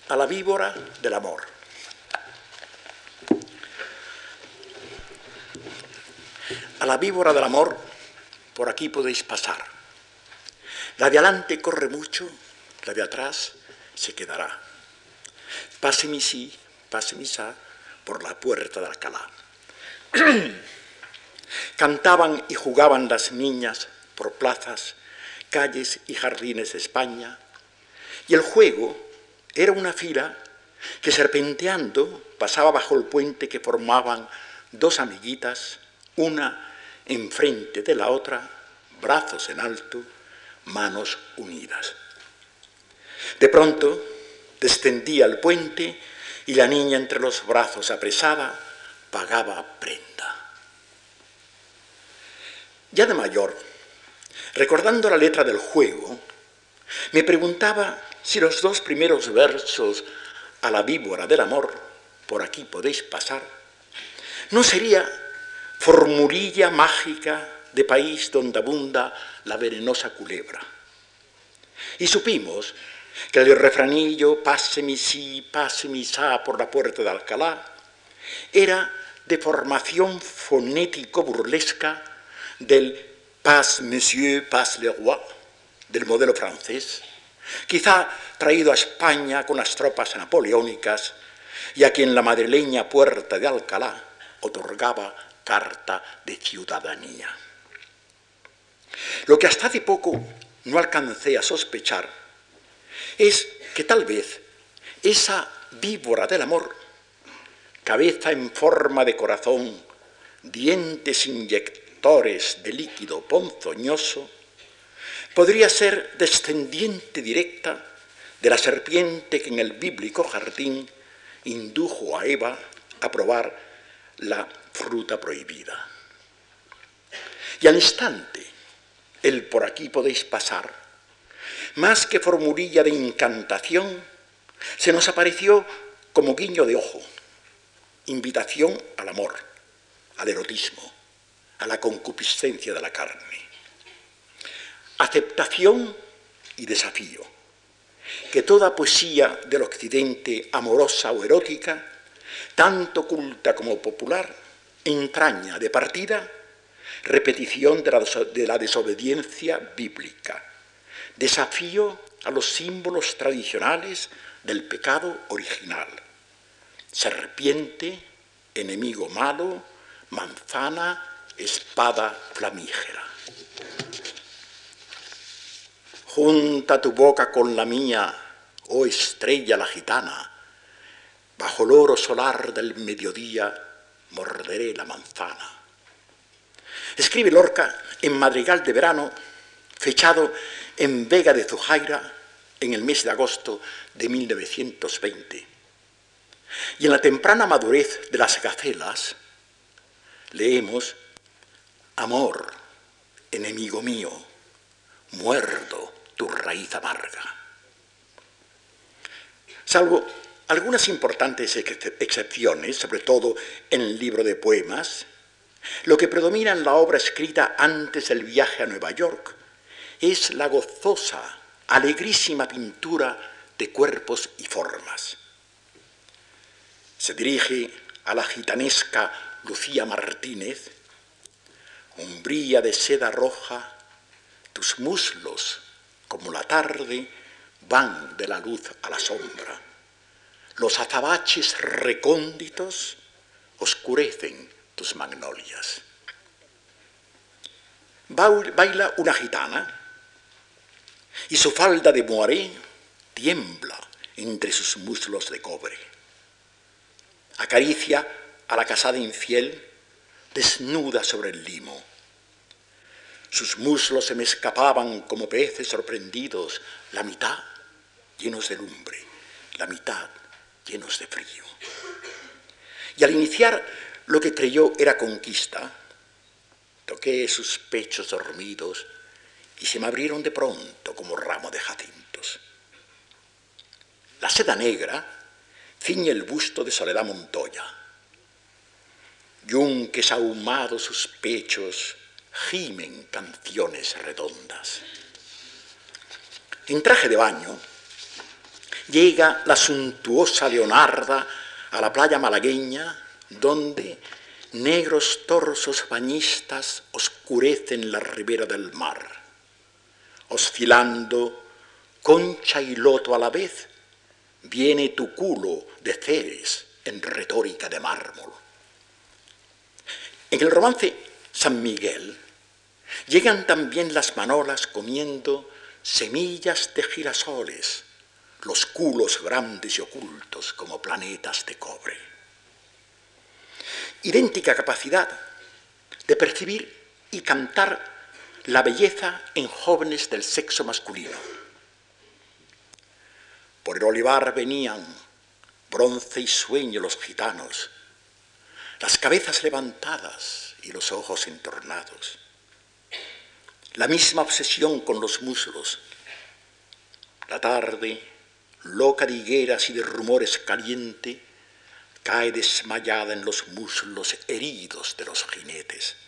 a la víbora del amor. A la víbora del amor, por aquí podéis pasar. La de adelante corre mucho, la de atrás se quedará. Pase mi sí, pase mi sa, por la puerta de Alcalá. Cantaban y jugaban las niñas por plazas, calles y jardines de España, y el juego era una fila que serpenteando pasaba bajo el puente que formaban dos amiguitas, una enfrente de la otra, brazos en alto, manos unidas. De pronto descendía el puente y la niña entre los brazos apresada pagaba prenda. Ya de mayor, recordando la letra del juego, me preguntaba si los dos primeros versos a la víbora del amor, por aquí podéis pasar, no sería formulilla mágica de país donde abunda la venenosa culebra. Y supimos que el refranillo pase mi sí, pase mi sa por la puerta de Alcalá era de formación fonético-burlesca del passe monsieur, passe le roi, del modelo francés, quizá traído a España con las tropas napoleónicas y a quien la madrileña puerta de Alcalá otorgaba carta de ciudadanía. Lo que hasta hace poco no alcancé a sospechar es que tal vez esa víbora del amor, cabeza en forma de corazón, dientes inyectores de líquido ponzoñoso, podría ser descendiente directa de la serpiente que en el bíblico jardín indujo a Eva a probar la fruta prohibida. Y al instante, el por aquí podéis pasar, más que formulilla de incantación, se nos apareció como guiño de ojo, invitación al amor, al erotismo, a la concupiscencia de la carne. Aceptación y desafío, que toda poesía del occidente amorosa o erótica, tanto culta como popular, entraña de partida repetición de la desobediencia bíblica, desafío a los símbolos tradicionales del pecado original, serpiente, enemigo malo, manzana, espada flamígera. Junta tu boca con la mía, oh estrella la gitana, bajo el oro solar del mediodía morderé la manzana. Escribe Lorca en Madrigal de Verano, fechado en Vega de Zujaira en el mes de agosto de 1920. Y en la temprana madurez de las gacelas leemos: amor, enemigo mío, muerdo tu raíz amarga. Salvo algunas importantes excepciones, sobre todo en el libro de poemas, lo que predomina en la obra escrita antes del viaje a Nueva York es la gozosa, alegrísima pintura de cuerpos y formas. Se dirige a la gitanesca Lucía Martínez: umbría de seda roja, tus muslos, como la tarde, van de la luz a la sombra. Los azabaches recónditos oscurecen tus magnolias. Baila una gitana y su falda de moaré tiembla entre sus muslos de cobre. Acaricia a la casada infiel desnuda sobre el limo. Sus muslos se me escapaban como peces sorprendidos, la mitad llenos de lumbre, la mitad llenos de frío. Y al iniciar lo que creyó era conquista, toqué sus pechos dormidos y se me abrieron de pronto como ramo de jacintos. La seda negra ciñe el busto de Soledad Montoya. Yunques ahumados sus pechos gimen canciones redondas. En traje de baño, Llega la suntuosa Leonarda a la playa malagueña, donde negros torsos bañistas oscurecen la ribera del mar. Oscilando concha y loto a la vez, viene tu culo de Ceres en retórica de mármol. En el romance San Miguel llegan también las manolas comiendo semillas de girasoles, los culos grandes y ocultos como planetas de cobre. Idéntica capacidad de percibir y cantar la belleza en jóvenes del sexo masculino. Por el olivar venían, bronce y sueño los gitanos, las cabezas levantadas y los ojos entornados. La misma obsesión con los muslos. La tarde, loca de higueras y de rumores caliente, cae desmayada en los muslos heridos de los jinetes.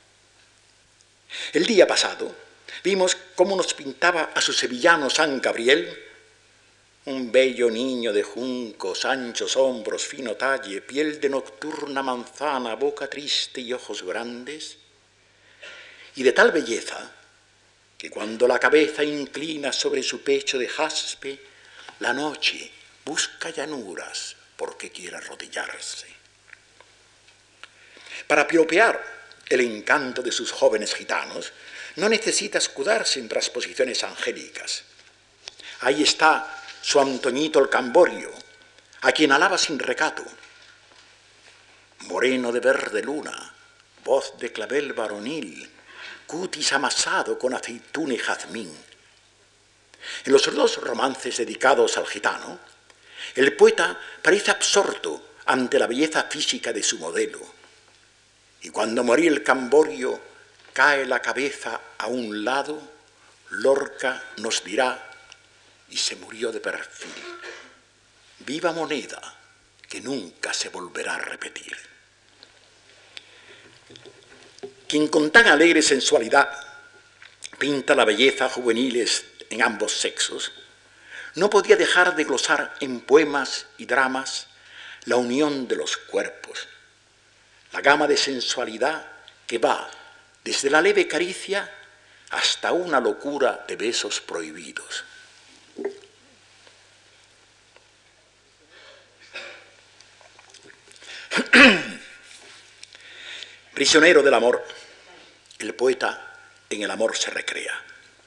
El día pasado vimos cómo nos pintaba a su sevillano San Gabriel, un bello niño de juncos, anchos hombros, fino talle, piel de nocturna manzana, boca triste y ojos grandes, y de tal belleza que cuando la cabeza inclina sobre su pecho de jaspe, la noche busca llanuras porque quiere arrodillarse. Para piropear el encanto de sus jóvenes gitanos, no necesita escudarse en transposiciones angélicas. Ahí está su Antoñito el Camborio, a quien alaba sin recato. Moreno de verde luna, voz de clavel varonil, cutis amasado con aceituna y jazmín. En los dos romances dedicados al gitano, el poeta parece absorto ante la belleza física de su modelo. Y cuando moría el Camborio, cae la cabeza a un lado, Lorca nos dirá, y se murió de perfil. Viva moneda que nunca se volverá a repetir. Quien con tan alegre sensualidad pinta la belleza juveniles en ambos sexos, no podía dejar de glosar en poemas y dramas la unión de los cuerpos, la gama de sensualidad que va desde la leve caricia hasta una locura de besos prohibidos. Prisionero del amor, el poeta en el amor se recrea.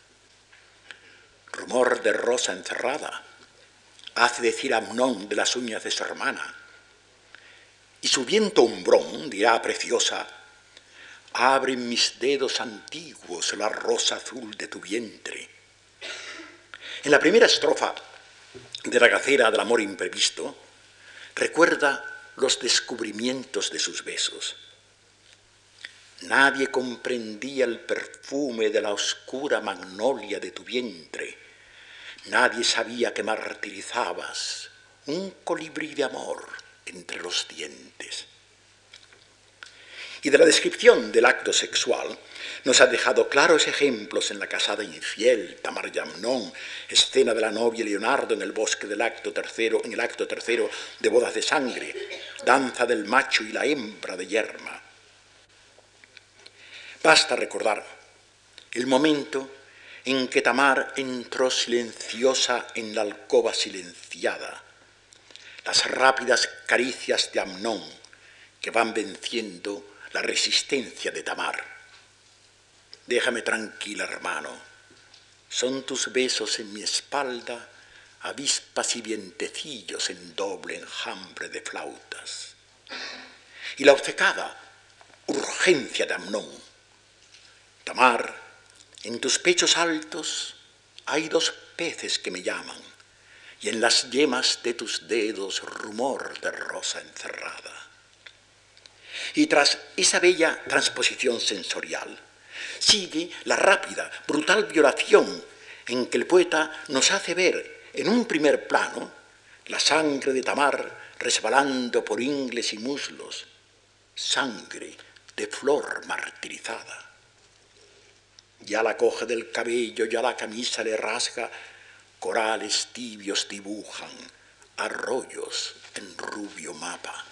Rumor de rosa encerrada hace decir a Amnón de las uñas de su hermana, y su viento umbrón dirá preciosa, abren mis dedos antiguos la rosa azul de tu vientre. En la primera estrofa de la gacera del amor imprevisto, recuerda los descubrimientos de sus besos. Nadie comprendía el perfume de la oscura magnolia de tu vientre. Nadie sabía que martirizabas un colibrí de amor entre los dientes. Y de la descripción del acto sexual nos ha dejado claros ejemplos en La casada infiel, Tamar y Amnón, escena de la novia Leonardo en el bosque del acto tercero, en el acto tercero de Bodas de sangre, danza del macho y la hembra de Yerma. Basta recordar el momento en que Tamar entró silenciosa en la alcoba silenciada, las rápidas caricias de Amnón que van venciendo la resistencia de Tamar. Déjame tranquila, hermano, son tus besos en mi espalda, avispas y vientecillos en doble enjambre de flautas. Y la obcecada urgencia de Amnón. Tamar, en tus pechos altos hay dos peces que me llaman, y en las yemas de tus dedos rumor de rosa encerrada. Y tras esa bella transposición sensorial, sigue la rápida, brutal violación en que el poeta nos hace ver en un primer plano la sangre de Tamar resbalando por ingles y muslos, sangre de flor martirizada. Ya la coge del cabello, ya la camisa le rasga corales tibios dibujan arroyos en rubio mapa.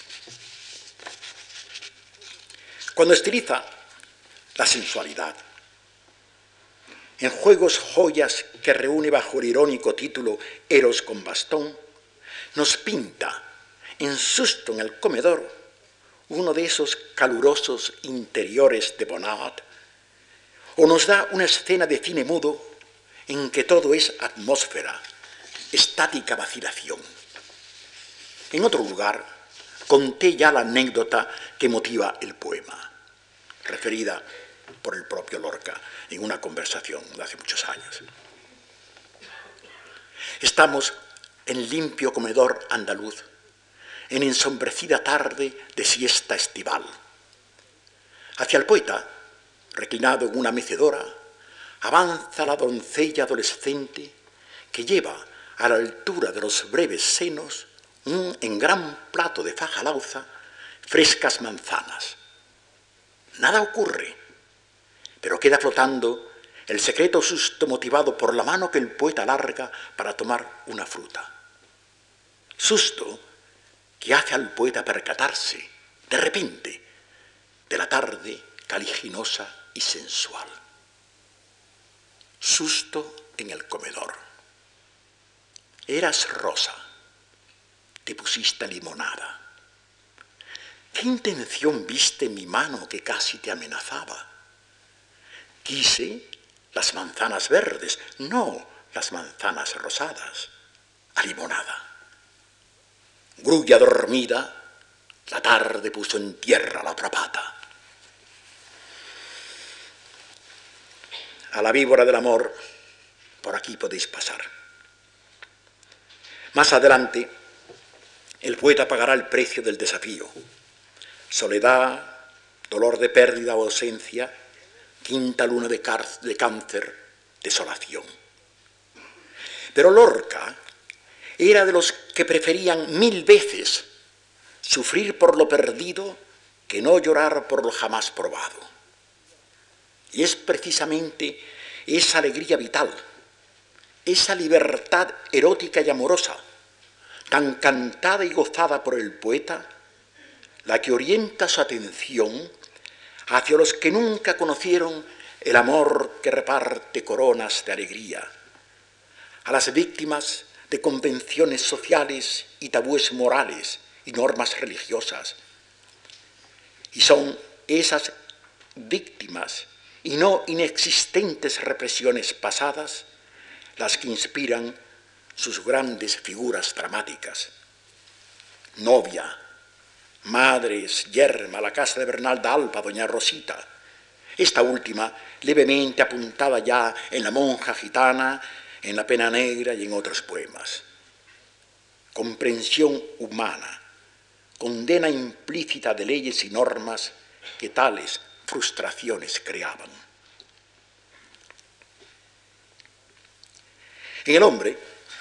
Cuando estiliza la sensualidad, en juegos joyas que reúne bajo el irónico título Eros con bastón, nos pinta en Susto en el comedor uno de esos calurosos interiores de Bonnard, o nos da una escena de cine mudo en que todo es atmósfera, estática vacilación. En otro lugar, conté ya la anécdota que motiva el poema, referida por el propio Lorca en una conversación de hace muchos años. Estamos en limpio comedor andaluz, en ensombrecida tarde de siesta estival. Hacia el poeta, reclinado en una mecedora, avanza la doncella adolescente que lleva a la altura de los breves senos en gran plato de faja lauza frescas manzanas. Nada ocurre, pero queda flotando el secreto susto motivado por la mano que el poeta alarga para tomar una fruta. Susto que hace al poeta percatarse, de repente, de la tarde caliginosa y sensual. Susto en el comedor. Eras rosa, te pusiste limonada. ¿Qué intención viste en mi mano que casi te amenazaba? Quise las manzanas verdes, no las manzanas rosadas, a limonada. Grulla dormida, la tarde puso en tierra la otra pata. A la víbora del amor, por aquí podéis pasar. Más adelante, el poeta pagará el precio del desafío. Soledad, dolor de pérdida o ausencia, quinta luna de cáncer, desolación. Pero Lorca era de los que preferían 1000 veces sufrir por lo perdido que no llorar por lo jamás probado. Y es precisamente esa alegría vital, esa libertad erótica y amorosa, tan cantada y gozada por el poeta, la que orienta su atención hacia los que nunca conocieron el amor que reparte coronas de alegría, a las víctimas de convenciones sociales y tabúes morales y normas religiosas. Y son esas víctimas y no inexistentes represiones pasadas las que inspiran sus grandes figuras dramáticas. Novia, madres, yerma, la casa de Bernal de Alba, doña Rosita, esta última levemente apuntada ya en La monja gitana, en La pena negra y en otros poemas. Comprensión humana, condena implícita de leyes y normas que tales frustraciones creaban. En el hombre,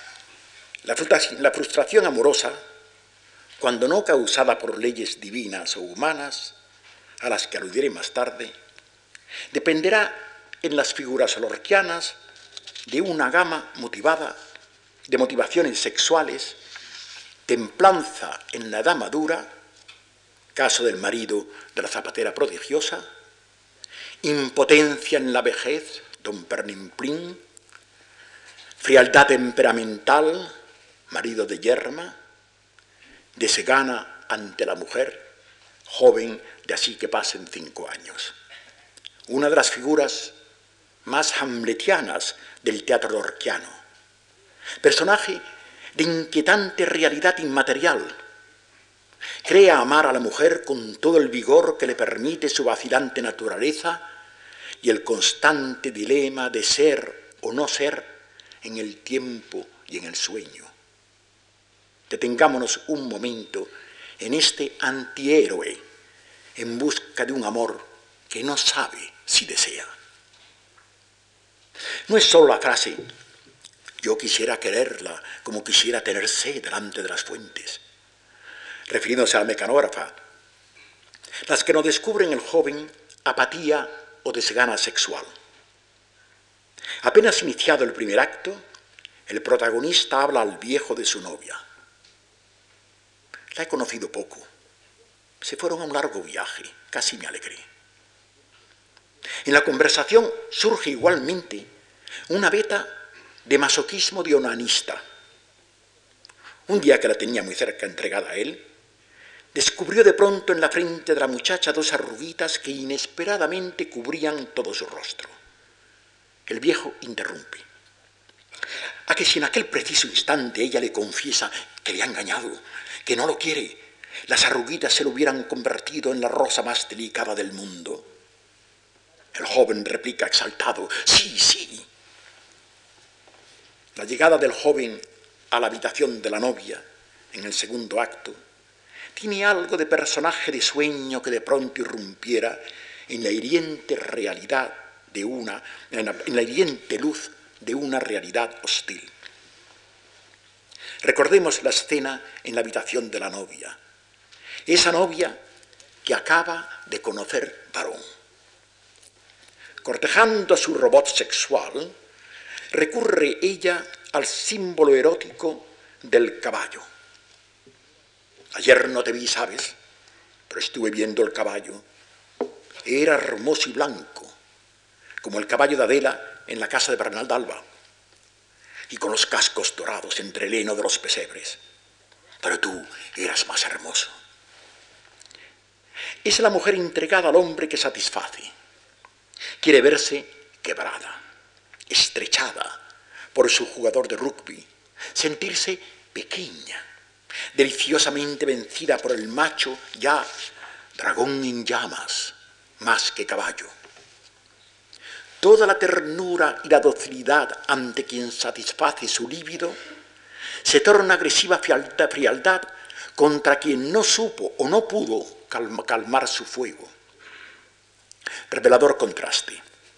la frustración amorosa, cuando no causada por leyes divinas o humanas, a las que aludiré más tarde, dependerá en las figuras lorquianas de una gama motivada de motivaciones sexuales, templanza en la edad madura, caso del marido de la zapatera prodigiosa, impotencia en la vejez, don Pernimplín, frialdad temperamental, marido de yerma, desgana ante la mujer, joven de así que pasen 5 años. Una de las figuras más hamletianas del teatro lorquiano. Personaje de inquietante realidad inmaterial. Crea amar a la mujer con todo el vigor que le permite su vacilante naturaleza y el constante dilema de ser o no ser en el tiempo y en el sueño. Detengámonos un momento en este antihéroe en busca de un amor que no sabe si desea. No es solo la frase, yo quisiera quererla como quisiera tener sed delante de las fuentes, refiriéndose a la mecanógrafa, las que nos descubren el joven apatía o desgana sexual. Apenas iniciado el primer acto, el protagonista habla al viejo de su novia. La he conocido poco. Se fueron a un largo viaje, casi me alegré. En la conversación surge igualmente una veta de masoquismo de onanista. Un día que la tenía muy cerca entregada a él, descubrió de pronto en la frente de la muchacha dos arruguitas que inesperadamente cubrían todo su rostro. El viejo interrumpe. A que si en aquel preciso instante ella le confiesa que le ha engañado, que no lo quiere, las arruguitas se lo hubieran convertido en la rosa más delicada del mundo. El joven replica exaltado, sí, sí. La llegada del joven a la habitación de la novia, en el segundo acto, tiene algo de personaje de sueño que de pronto irrumpiera en la hiriente realidad en la hiriente luz de una realidad hostil. Recordemos la escena en la habitación de la novia. Esa novia que acaba de conocer varón. Cortejando a su robot sexual, recurre ella al símbolo erótico del caballo. Ayer no te vi, ¿sabes? Pero estuve viendo el caballo. Era hermoso y blanco, como el caballo de Adela en la casa de Bernal d'Alba, y con los cascos dorados entre el heno de los pesebres. Pero tú eras más hermoso. Es la mujer entregada al hombre que satisface. Quiere verse quebrada, estrechada por su jugador de rugby, sentirse pequeña, deliciosamente vencida por el macho ya dragón en llamas, más que caballo. Toda la ternura y la docilidad ante quien satisface su líbido se torna agresiva frialdad contra quien no supo o no pudo calmar su fuego. Revelador contraste.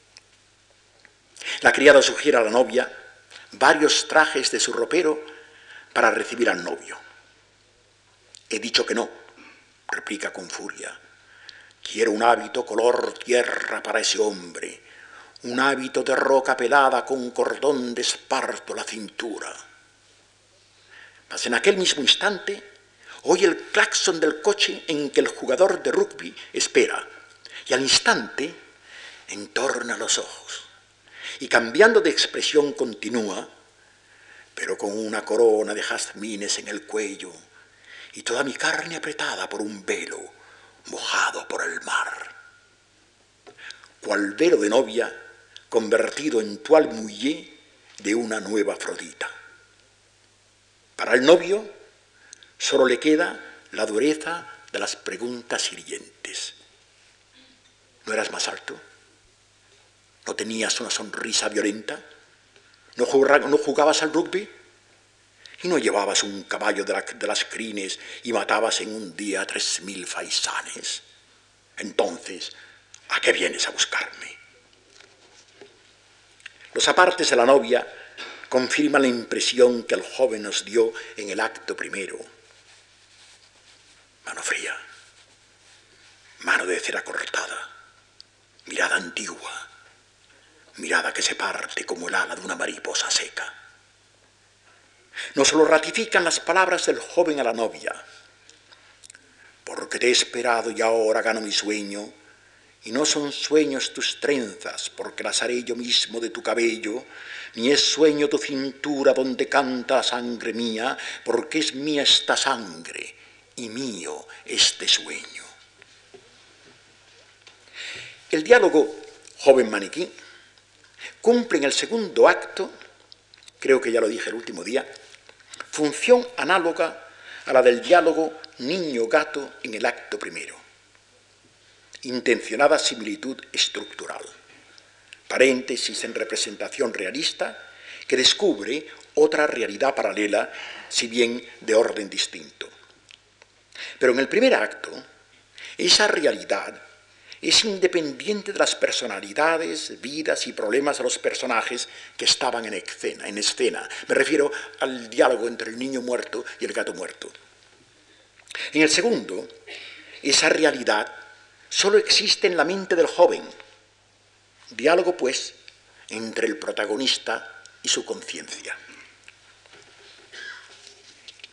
La criada sugiere a la novia varios trajes de su ropero para recibir al novio. He dicho que no, replica con furia. Quiero un hábito color tierra para ese hombre, un hábito de roca pelada con cordón de esparto a la cintura. Mas en aquel mismo instante oye el claxon del coche en que el jugador de rugby espera, y al instante entorna los ojos y cambiando de expresión continúa, pero con una corona de jazmines en el cuello y toda mi carne apretada por un velo mojado por el mar. Cual velo de novia convertido en toile mouillée de una nueva Afrodita. Para el novio solo le queda la dureza de las preguntas hirientes. ¿No eras más alto? ¿No tenías una sonrisa violenta? ¿No jugabas al rugby? ¿Y no llevabas un caballo de las crines y matabas en un día a 3000 faisanes? Entonces, ¿a qué vienes a buscarme? Los apartes de la novia confirman la impresión que el joven nos dio en el acto primero. Mano fría, mano de cera cortada, mirada antigua, mirada que se parte como el ala de una mariposa seca. Nos lo ratifican las palabras del joven a la novia. Porque te he esperado y ahora gano mi sueño, y no son sueños tus trenzas, porque las haré yo mismo de tu cabello, ni es sueño tu cintura donde canta sangre mía, porque es mía esta sangre y mío este sueño. El diálogo joven maniquí cumple en el segundo acto, creo que ya lo dije el último día, función análoga a la del diálogo niño-gato en el acto primero. Intencionada similitud estructural. Paréntesis en representación realista que descubre otra realidad paralela, si bien de orden distinto. Pero en el primer acto, esa realidad es independiente de las personalidades, vidas y problemas de los personajes que estaban en escena. Me refiero al diálogo entre el niño muerto y el gato muerto. En el segundo, esa realidad solo existe en la mente del joven. Diálogo, pues, entre el protagonista y su conciencia.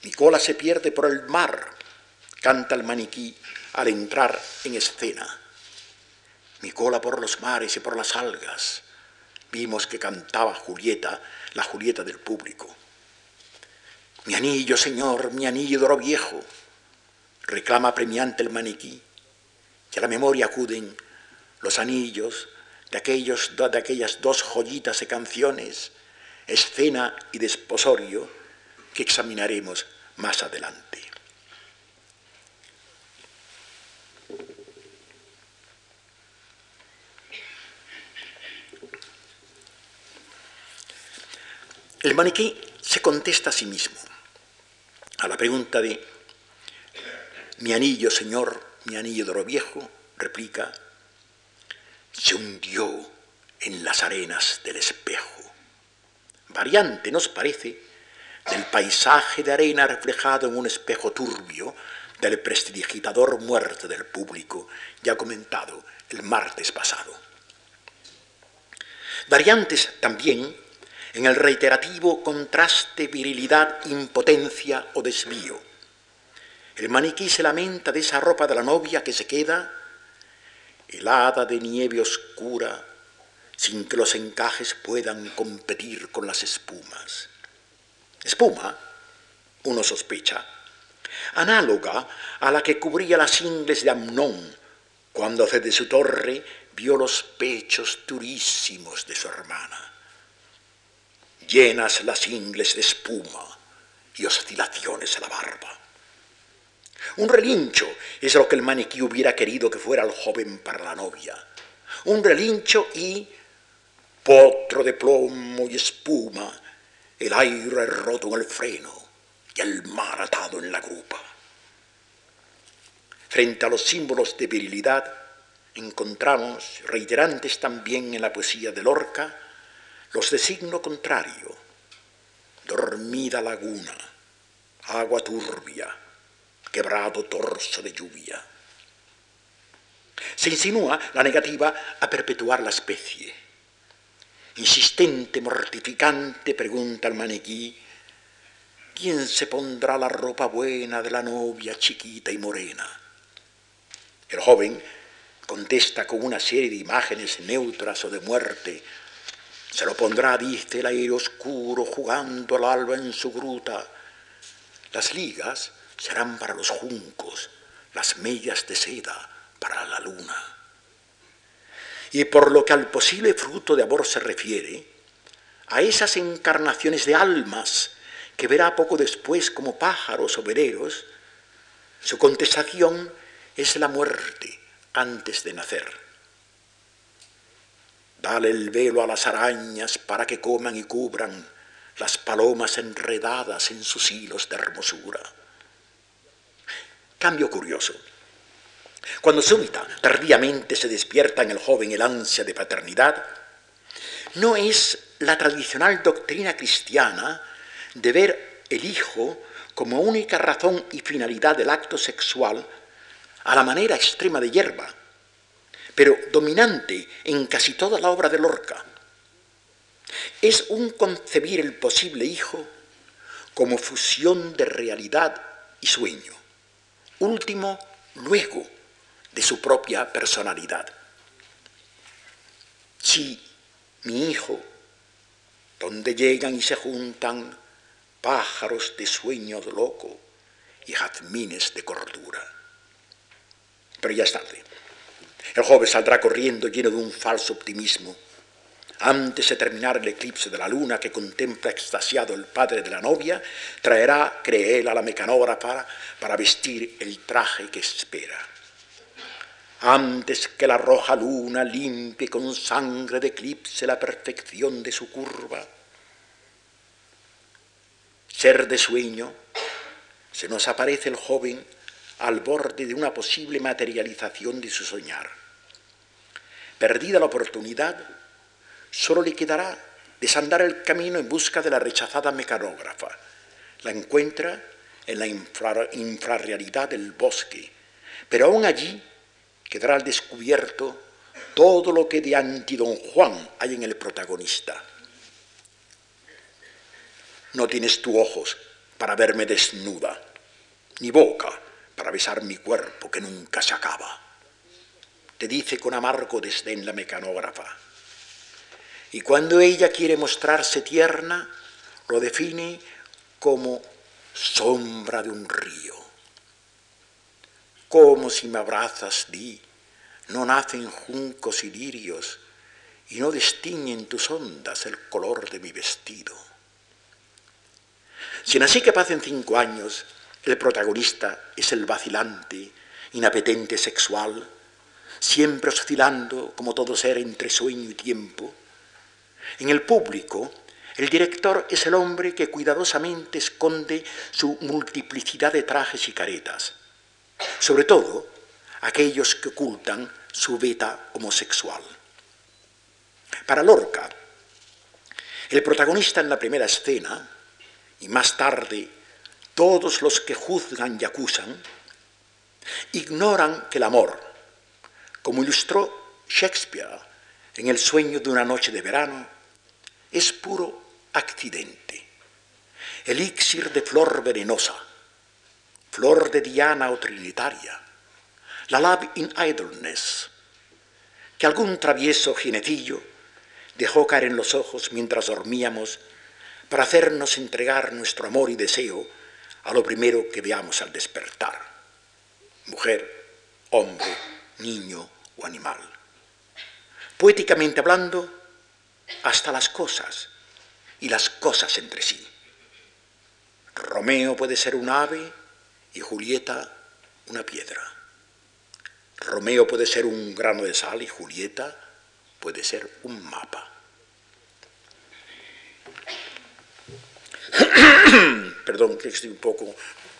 Mi cola se pierde por el mar, canta el maniquí al entrar en escena. Mi cola por los mares y por las algas. Vimos que cantaba Julieta, la Julieta del público. Mi anillo, señor, mi anillo de oro viejo, reclama premiante el maniquí, y a la memoria acuden los anillos de aquellas dos joyitas de canciones, escena y desposorio, que examinaremos más adelante. El maniquí se contesta a sí mismo a la pregunta de mi anillo, señor, mi anillo de oro viejo, replica, se hundió en las arenas del espejo. Variante, ¿nos parece?, del paisaje de arena reflejado en un espejo turbio del prestidigitador muerto del público, ya comentado el martes pasado. Variantes también en el reiterativo contraste virilidad-impotencia o desvío. El maniquí se lamenta de esa ropa de la novia que se queda helada de nieve oscura, sin que los encajes puedan competir con las espumas. Espuma, uno sospecha, análoga a la que cubría las ingles de Amnón cuando desde su torre vio los pechos durísimos de su hermana. Llenas las ingles de espuma y oscilaciones a la barba. Un relincho es lo que el maniquí hubiera querido que fuera el joven para la novia. Un relincho y potro de plomo y espuma, el aire roto en el freno y el mar atado en la grupa. Frente a los símbolos de virilidad encontramos, reiterantes también en la poesía de Lorca, los de signo contrario: dormida laguna, agua turbia, quebrado torso de lluvia. Se insinúa la negativa a perpetuar la especie. Insistente, mortificante, pregunta el maniquí, ¿quién se pondrá la ropa buena de la novia chiquita y morena? El joven contesta con una serie de imágenes neutras o de muerte. Se lo pondrá, dice, el aire oscuro jugando al alba en su gruta. Las ligas serán para los juncos, las medias de seda para la luna. Y por lo que al posible fruto de amor se refiere, a esas encarnaciones de almas que verá poco después como pájaros o vereros, su contestación es la muerte antes de nacer. Dale el velo a las arañas para que coman y cubran las palomas enredadas en sus hilos de hermosura. Cambio curioso. Cuando súbita, tardíamente se despierta en el joven el ansia de paternidad, no es la tradicional doctrina cristiana de ver el hijo como única razón y finalidad del acto sexual a la manera extrema de Yerba, pero dominante en casi toda la obra de Lorca. Es un concebir el posible hijo como fusión de realidad y sueño, último luego de su propia personalidad. Sí, mi hijo, donde llegan y se juntan pájaros de sueño loco y jazmines de cordura. Pero ya es tarde. El joven saldrá corriendo lleno de un falso optimismo. Antes de terminar el eclipse de la luna que contempla extasiado el padre de la novia, traerá, cree él, a la mecanógrafa para vestir el traje que espera. Antes que la roja luna limpie con sangre de eclipse la perfección de su curva. Ser de sueño, se nos aparece el joven al borde de una posible materialización de su soñar. Perdida la oportunidad, solo le quedará desandar el camino en busca de la rechazada mecanógrafa. La encuentra en la infrarrealidad del bosque, pero aún allí quedará al descubierto todo lo que de anti-Don Juan hay en el protagonista. No tienes tú ojos para verme desnuda, ni boca para besar mi cuerpo que nunca se acaba. Te dice con amargo desdén la mecanógrafa. Y cuando ella quiere mostrarse tierna, lo define como sombra de un río. Como si me abrazas, di, no nacen juncos y lirios, y no destiñen tus ondas el color de mi vestido. Si en Así que pasen 5 años, el protagonista es el vacilante, inapetente sexual, siempre oscilando como todo ser entre sueño y tiempo, en el público, el director es el hombre que cuidadosamente esconde su multiplicidad de trajes y caretas, sobre todo aquellos que ocultan su veta homosexual. Para Lorca, el protagonista en la primera escena, y más tarde todos los que juzgan y acusan, ignoran que el amor, como ilustró Shakespeare en El sueño de una noche de verano, es puro accidente, elixir de flor venenosa, flor de diana o trinitaria, la love in idleness, que algún travieso jinecillo dejó caer en los ojos mientras dormíamos para hacernos entregar nuestro amor y deseo a lo primero que veamos al despertar, mujer, hombre, niño o animal. Poéticamente hablando, hasta las cosas y las cosas entre sí. Romeo puede ser un ave y Julieta una piedra. Romeo puede ser un grano de sal y Julieta puede ser un mapa. Perdón, que estoy un poco...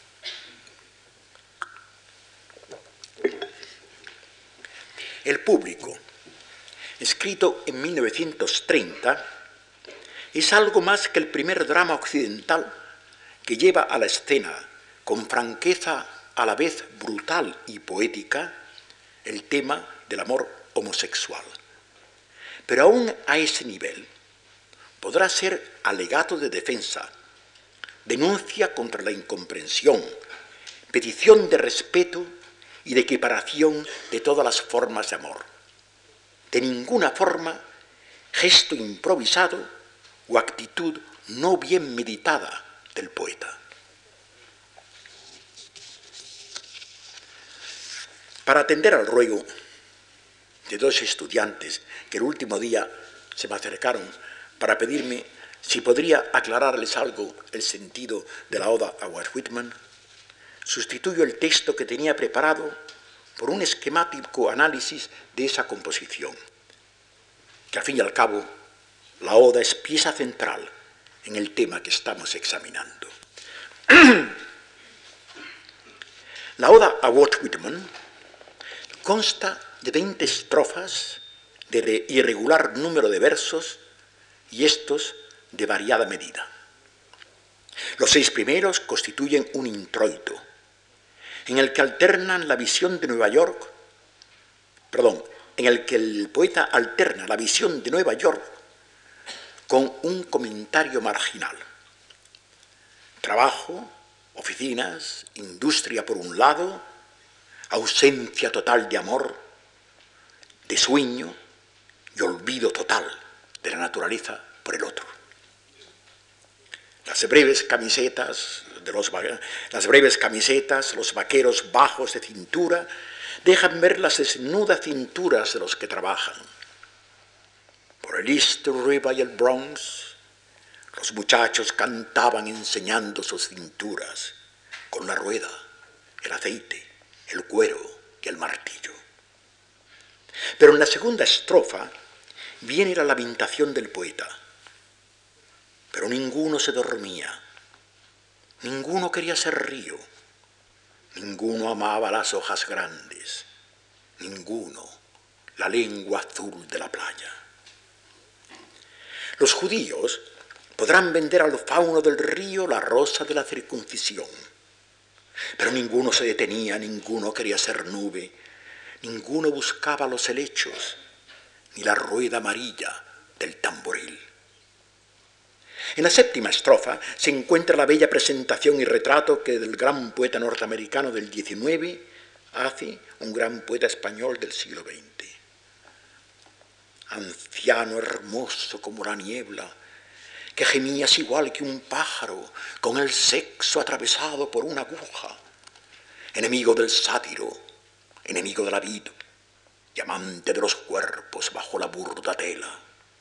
El público, escrito en 1930, es algo más que el primer drama occidental que lleva a la escena, con franqueza a la vez brutal y poética, el tema del amor homosexual. Pero aún a ese nivel podrá ser alegato de defensa, denuncia contra la incomprensión, petición de respeto y de equiparación de todas las formas de amor. De ninguna forma, gesto improvisado o actitud no bien meditada del poeta. Para atender al ruego de 2 estudiantes que el último día se me acercaron para pedirme si podría aclararles algo el sentido de la oda a Walt Whitman, sustituyo el texto que tenía preparado por un esquemático análisis de esa composición, que al fin y al cabo la oda es pieza central en el tema que estamos examinando. La oda a Walt Whitman consta de 20 estrofas de irregular número de versos y estos de variada medida. Los 6 primeros constituyen un introito, en el que alternan la visión de Nueva York, en el que el poeta alterna la visión de Nueva York con un comentario marginal. Trabajo, oficinas, industria por un lado, ausencia total de amor, de sueño y olvido total de la naturaleza por el otro. Las breves camisetas, los vaqueros bajos de cintura, dejan ver las desnudas cinturas de los que trabajan. Por el East River y el Bronx, los muchachos cantaban enseñando sus cinturas, con la rueda, el aceite, el cuero y el martillo. Pero en la segunda estrofa viene la lamentación del poeta. Pero ninguno se dormía, ninguno quería ser río, ninguno amaba las hojas grandes, ninguno la lengua azul de la playa. Los judíos podrán vender al fauno del río la rosa de la circuncisión, pero ninguno se detenía, ninguno quería ser nube, ninguno buscaba los helechos, ni la rueda amarilla del tamboril. En la séptima estrofa se encuentra la bella presentación y retrato que el gran poeta norteamericano del XIX hace un gran poeta español del siglo XX. Anciano hermoso como la niebla, que gemías igual que un pájaro con el sexo atravesado por una aguja, enemigo del sátiro, enemigo de la vida y amante de los cuerpos bajo la burda tela.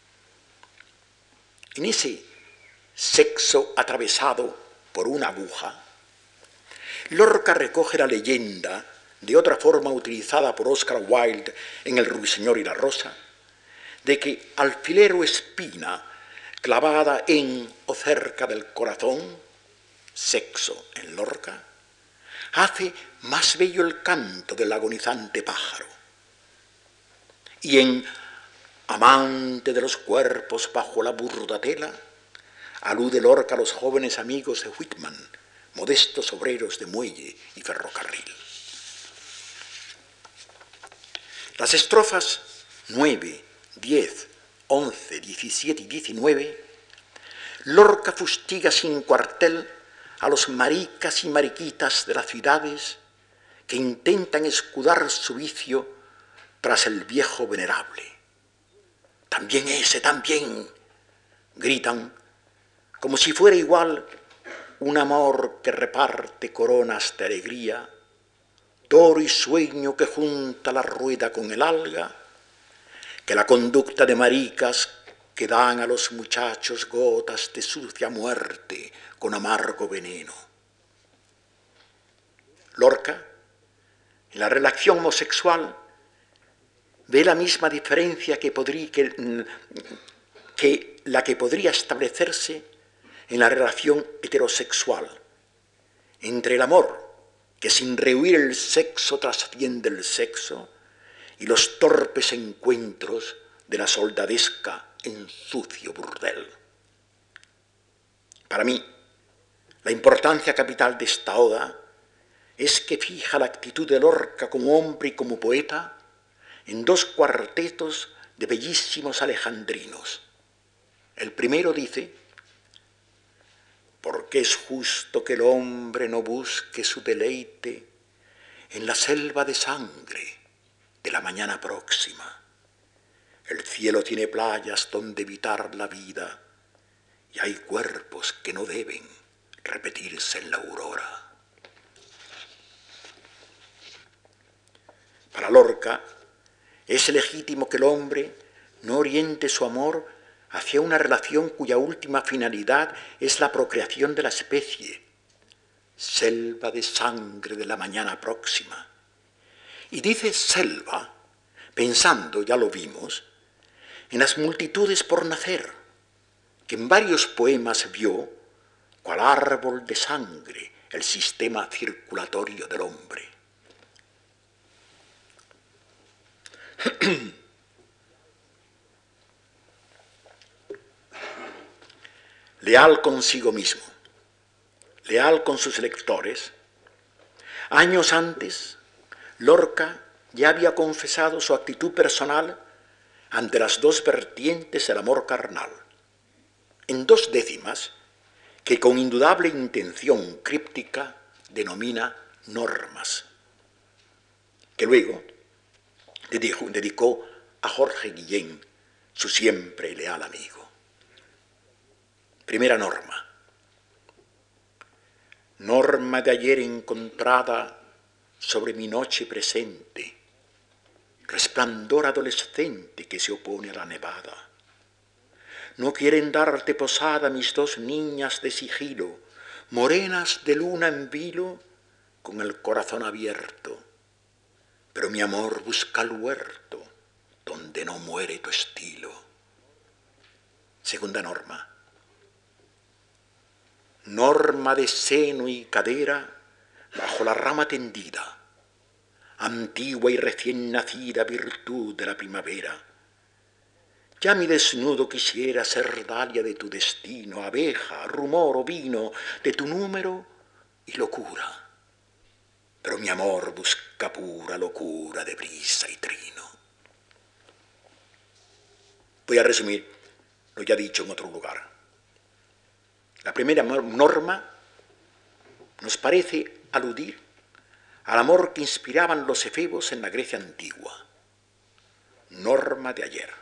En ese sexo atravesado por una aguja, Lorca recoge la leyenda, de otra forma utilizada por Oscar Wilde en El ruiseñor y la rosa, de que alfiler o espina clavada en o cerca del corazón, sexo en Lorca, hace más bello el canto del agonizante pájaro. Y en amante de los cuerpos bajo la burda tela, alude Lorca a los jóvenes amigos de Whitman, modestos obreros de muelle y ferrocarril. Las estrofas 9, 10, 11, 17 y 19, Lorca fustiga sin cuartel a los maricas y mariquitas de las ciudades que intentan escudar su vicio tras el viejo venerable. También ese, también, gritan, como si fuera igual un amor que reparte coronas de alegría, toro y sueño que junta la rueda con el alga, que la conducta de maricas que dan a los muchachos gotas de sucia muerte con amargo veneno. Lorca, en la relación homosexual, ve la misma diferencia que la que podría establecerse en la relación heterosexual, entre el amor, que sin rehuir el sexo trasciende el sexo, y los torpes encuentros de la soldadesca en sucio burdel. Para mí, la importancia capital de esta oda es que fija la actitud de Lorca como hombre y como poeta en dos cuartetos de bellísimos alejandrinos. El primero dice: porque es justo que el hombre no busque su deleite en la selva de sangre de la mañana próxima. El cielo tiene playas donde evitar la vida y hay cuerpos que no deben repetirse en la aurora. Para Lorca es legítimo que el hombre no oriente su amor hacia una relación cuya última finalidad es la procreación de la especie, selva de sangre de la mañana próxima. Y dice selva, pensando, ya lo vimos, en las multitudes por nacer, que en varios poemas vio, cual árbol de sangre, el sistema circulatorio del hombre. Leal consigo mismo, leal con sus lectores, años antes, Lorca ya había confesado su actitud personal ante las dos vertientes del amor carnal, en dos décimas que con indudable intención críptica denomina normas, que luego dedicó a Jorge Guillén, su siempre leal amigo. Primera norma. Norma de ayer encontrada sobre mi noche presente, resplandor adolescente que se opone a la nevada. No quieren darte posada mis dos niñas de sigilo, morenas de luna en vilo, con el corazón abierto. Pero mi amor busca el huerto, donde no muere tu estilo. Segunda norma. Norma de seno y cadera bajo la rama tendida, antigua y recién nacida virtud de la primavera. Ya mi desnudo quisiera ser dalia de tu destino, abeja, rumor o vino de tu número y locura. Pero mi amor busca pura locura de brisa y trino. Voy a resumir lo ya dicho en otro lugar. La primera norma nos parece aludir al amor que inspiraban los efebos en la Grecia antigua. Norma de ayer.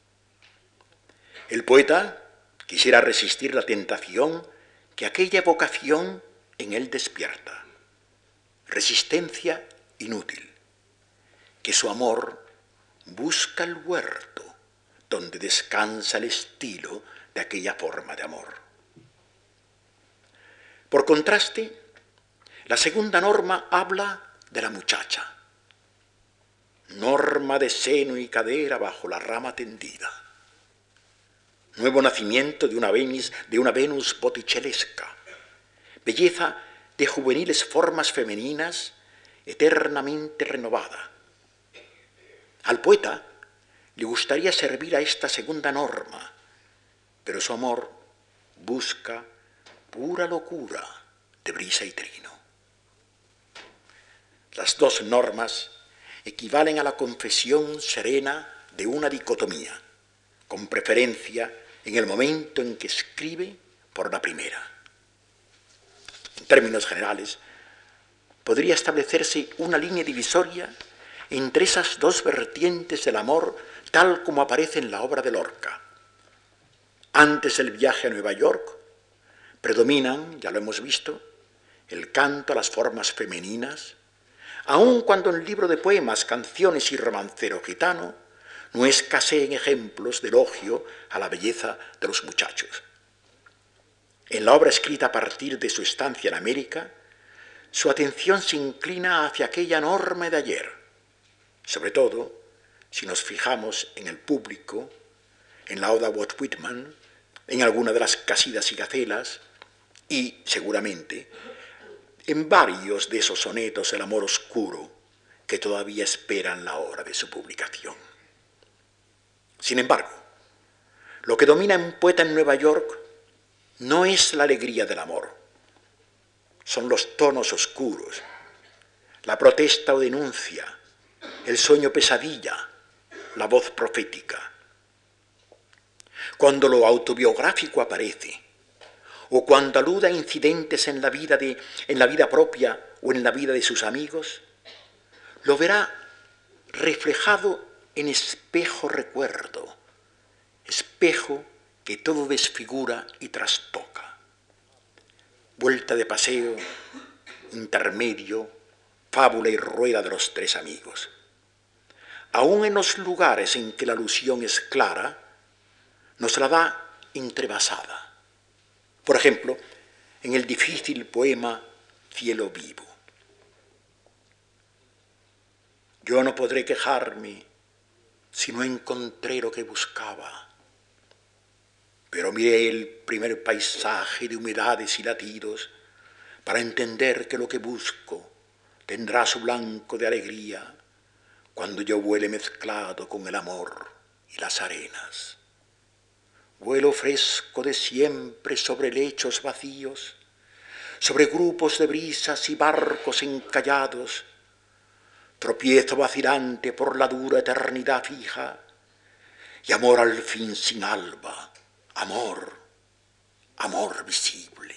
El poeta quisiera resistir la tentación que aquella evocación en él despierta. Resistencia inútil, que su amor busca el huerto donde descansa el estilo de aquella forma de amor. Por contraste, la segunda norma habla de la muchacha. Norma de seno y cadera bajo la rama tendida. Nuevo nacimiento de una Venus botticellesca. Belleza de juveniles formas femeninas eternamente renovada. Al poeta le gustaría servir a esta segunda norma, pero su amor busca pura locura de brisa y trino. Las dos normas equivalen a la confesión serena de una dicotomía, con preferencia en el momento en que escribe por la primera. En términos generales, podría establecerse una línea divisoria entre esas dos vertientes del amor tal como aparece en la obra de Lorca. Antes del viaje a Nueva York, predominan, ya lo hemos visto, el canto a las formas femeninas, aun cuando en el libro de poemas, canciones y romancero gitano no escaseen ejemplos de elogio a la belleza de los muchachos. En la obra escrita a partir de su estancia en América, su atención se inclina hacia aquella norma de ayer, sobre todo si nos fijamos en el público, en la Oda Walt Whitman, en alguna de las Casidas y Gacelas y, seguramente, en varios de esos sonetos del amor oscuro que todavía esperan la hora de su publicación. Sin embargo, lo que domina en un poeta en Nueva York no es la alegría del amor, son los tonos oscuros, la protesta o denuncia, el sueño pesadilla, la voz profética. Cuando lo autobiográfico aparece, o cuando alude a incidentes en la vida propia o en la vida de sus amigos, lo verá reflejado en espejo recuerdo, espejo que todo desfigura y trastoca. Vuelta de paseo, intermedio, fábula y rueda de los tres amigos. Aún en los lugares en que la alusión es clara, nos la da entrevasada. Por ejemplo, en el difícil poema Cielo vivo. Yo no podré quejarme si no encontré lo que buscaba, pero miré el primer paisaje de humedades y latidos para entender que lo que busco tendrá su blanco de alegría cuando yo vuele mezclado con el amor y las arenas. Vuelo fresco de siempre sobre lechos vacíos, sobre grupos de brisas y barcos encallados. Tropiezo vacilante por la dura eternidad fija, y amor al fin sin alba, amor, amor visible.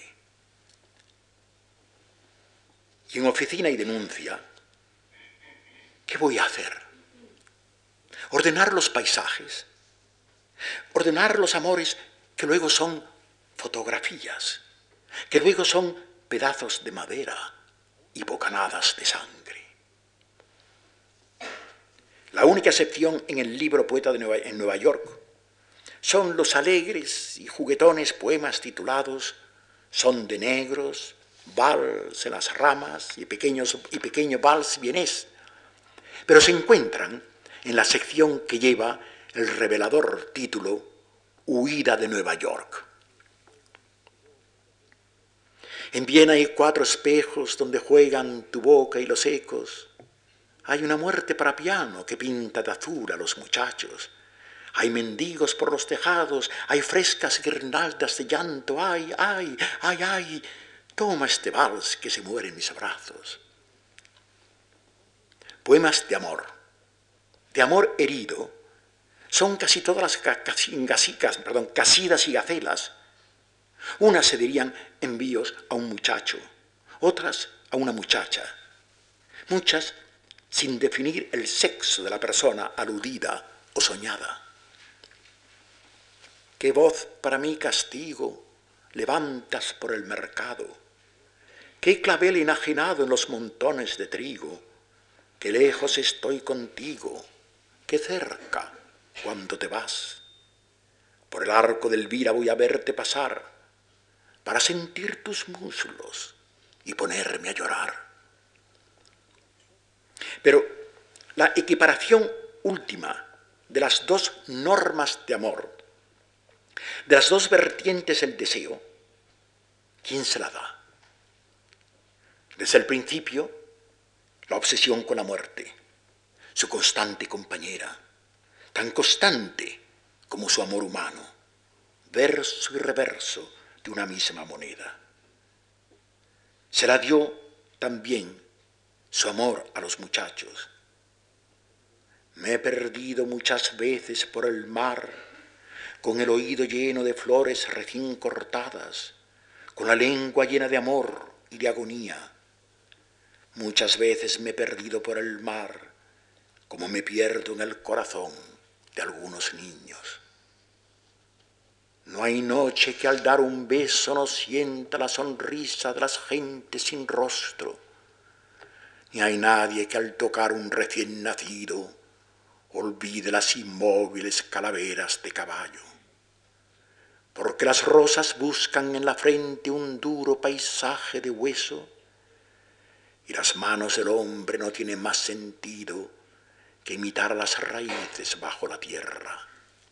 Y en Oficina y Denuncia, ¿qué voy a hacer? ¿Ordenar los paisajes? Ordenar los amores que luego son fotografías, que luego son pedazos de madera y bocanadas de sangre. La única excepción en el libro Poeta en Nueva York son los alegres y juguetones poemas titulados Son de negros, Vals en las ramas y pequeño vals vienés, pero se encuentran en la sección que lleva el revelador título Huida de Nueva York. En Viena hay 4 espejos donde juegan tu boca y los ecos. Hay una muerte para piano que pinta de azul a los muchachos. Hay mendigos por los tejados, hay frescas guirnaldas de llanto. Ay, ay, ay, ay, toma este vals que se muere en mis brazos. Poemas de amor herido, son casi todas las casidas y gacelas, Unas se dirían envíos a un muchacho, otras a una muchacha, muchas sin definir el sexo de la persona aludida o soñada. ¿Qué voz para mí castigo levantas por el mercado? ¿Qué clavel enajenado en los montones de trigo? Que lejos estoy contigo, que cerca cuando te vas. Por el arco del Elvira voy a verte pasar, para sentir tus muslos y ponerme a llorar. Pero la equiparación última de las dos normas de amor, de las dos vertientes del deseo, ¿quién se la da? Desde el principio, la obsesión con la muerte, su constante compañera, tan constante como su amor humano, verso y reverso de una misma moneda. Se la dio también su amor a los muchachos. Me he perdido muchas veces por el mar, con el oído lleno de flores recién cortadas, con la lengua llena de amor y de agonía. Muchas veces me he perdido por el mar, como me pierdo en el corazón de algunos niños. No hay noche que al dar un beso no sienta la sonrisa de las gentes sin rostro, ni hay nadie que al tocar un recién nacido olvide las inmóviles calaveras de caballo. Porque las rosas buscan en la frente un duro paisaje de hueso, y las manos del hombre no tienen más sentido que imitar las raíces bajo la tierra.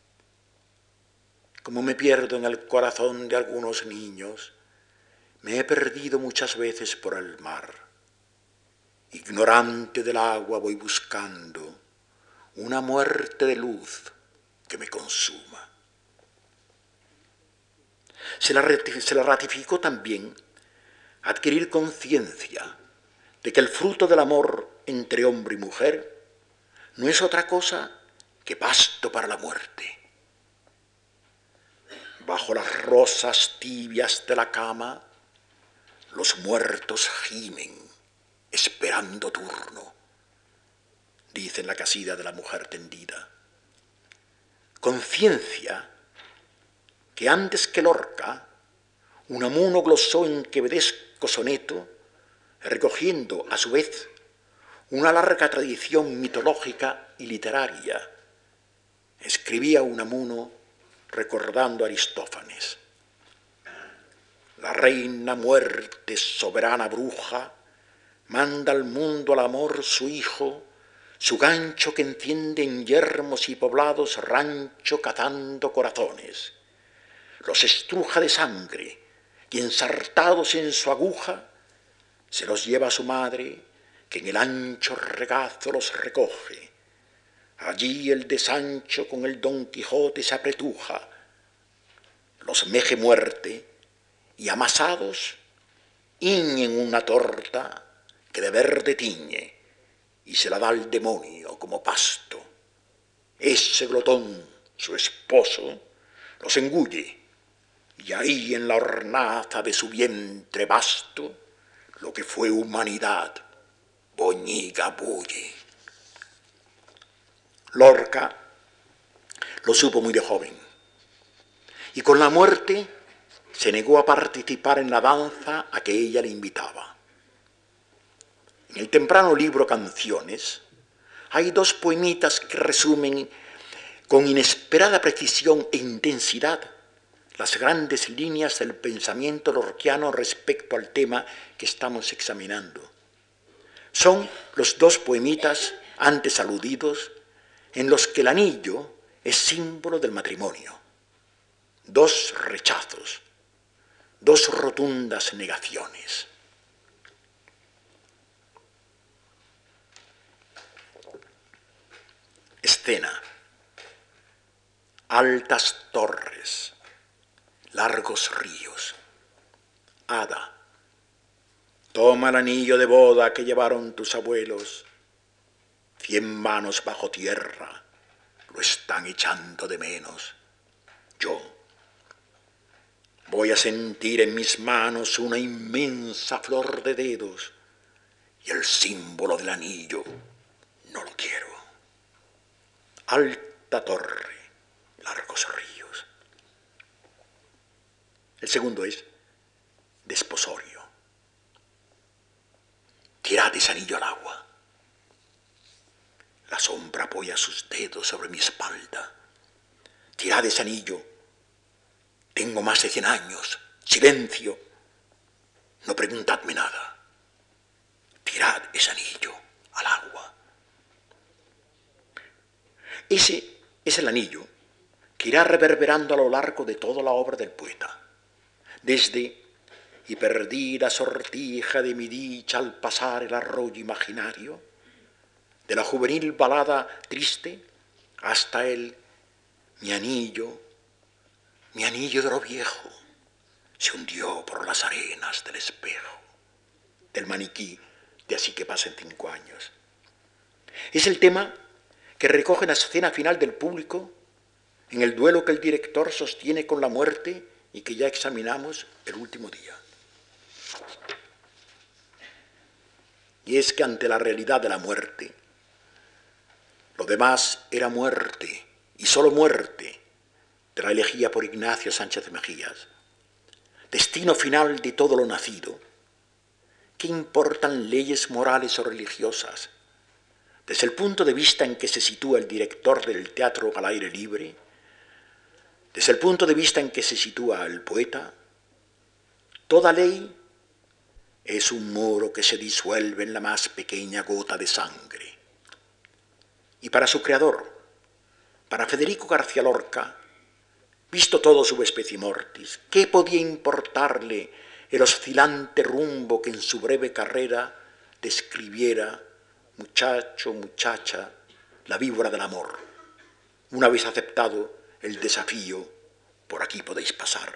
Como me pierdo en el corazón de algunos niños, me he perdido muchas veces por el mar. Ignorante del agua voy buscando una muerte de luz que me consuma. Se la ratificó también adquirir conciencia de que el fruto del amor entre hombre y mujer no es otra cosa que pasto para la muerte. Bajo las rosas tibias de la cama, los muertos gimen, esperando turno, dice en la casida de la mujer tendida. Conciencia que antes que Lorca, Unamuno glosó en quevedesco soneto, recogiendo a su vez una larga tradición mitológica y literaria. Escribía Unamuno recordando a Aristófanes. La reina muerte, soberana bruja, manda al mundo al amor su hijo, su gancho que enciende en yermos y poblados rancho cazando corazones. Los estruja de sangre y ensartados en su aguja se los lleva a su madre, que en el ancho regazo los recoge. Allí el de Sancho con el Don Quijote se apretuja, los meje muerte y amasados hiñen una torta que de verde tiñe y se la da al demonio como pasto. Ese glotón, su esposo, los engulle y ahí en la hornaza de su vientre vasto lo que fue humanidad boñiga bulle. Lorca lo supo muy de joven y con la muerte se negó a participar en la danza a que ella le invitaba. En el temprano libro Canciones hay dos poemitas que resumen con inesperada precisión e intensidad las grandes líneas del pensamiento lorquiano respecto al tema que estamos examinando. Son los dos poemitas antes aludidos en los que el anillo es símbolo del matrimonio. Dos rechazos, dos rotundas negaciones. Escena: altas torres, largos ríos. Hada: toma el anillo de boda que llevaron tus abuelos. 100 manos bajo tierra lo están echando de menos. Yo: Voy a sentir en mis manos una inmensa flor de dedos y el símbolo del anillo no lo quiero. Alta torre, largos ríos. El segundo es desposorio. Tirad ese anillo al agua. La sombra apoya sus dedos sobre mi espalda. Tirad ese anillo. Tengo más de 100 años. Silencio. No preguntadme nada. Tirad ese anillo al agua. Ese es el anillo que irá reverberando a lo largo de toda la obra del poeta. Desde "y perdí la sortija de mi dicha al pasar el arroyo imaginario", de la juvenil balada triste, hasta el mi anillo de lo viejo, se hundió por las arenas del espejo, del maniquí de Así que pasen 5 años. Es el tema que recoge la escena final del público en el duelo que el director sostiene con la muerte y que ya examinamos el último día. Y es que ante la realidad de la muerte, lo demás era muerte y solo muerte, de la elegía por Ignacio Sánchez de Mejías. Destino final de todo lo nacido. ¿Qué importan leyes morales o religiosas? Desde el punto de vista en que se sitúa el director del teatro al aire libre, desde el punto de vista en que se sitúa el poeta, toda ley es un muro que se disuelve en la más pequeña gota de sangre. Y para su creador, para Federico García Lorca, visto todo su especie mortis, ¿qué podía importarle el oscilante rumbo que en su breve carrera describiera, muchacho, muchacha, la víbora del amor? Una vez aceptado el desafío, por aquí podéis pasar.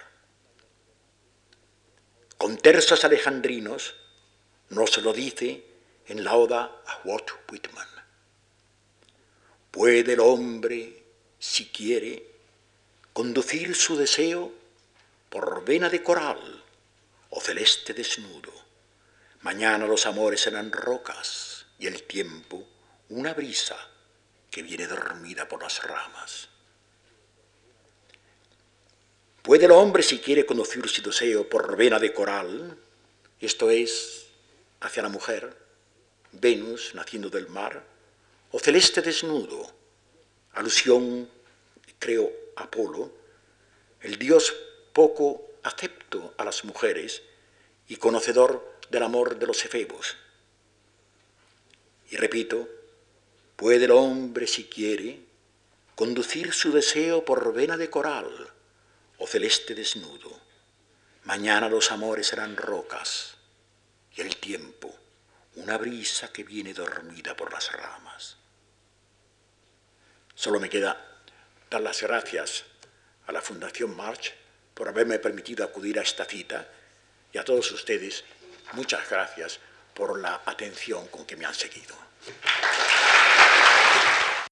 Con tercios alejandrinos nos lo dice en la oda a Walt Whitman. ¿Puede el hombre, si quiere, conducir su deseo por vena de coral o celeste desnudo? Mañana los amores serán rocas y el tiempo una brisa que viene dormida por las ramas. ¿Puede el hombre, si quiere, conducir su deseo por vena de coral? Esto es, hacia la mujer, Venus naciendo del mar, o celeste desnudo, alusión, creo, a Apolo, el dios poco acepto a las mujeres y conocedor del amor de los efebos. Y repito, ¿puede el hombre, si quiere, conducir su deseo por vena de coral o celeste desnudo? Mañana los amores serán rocas y el tiempo una brisa que viene dormida por las ramas. Solo me queda dar las gracias a la Fundación March por haberme permitido acudir a esta cita y a todos ustedes muchas gracias por la atención con que me han seguido.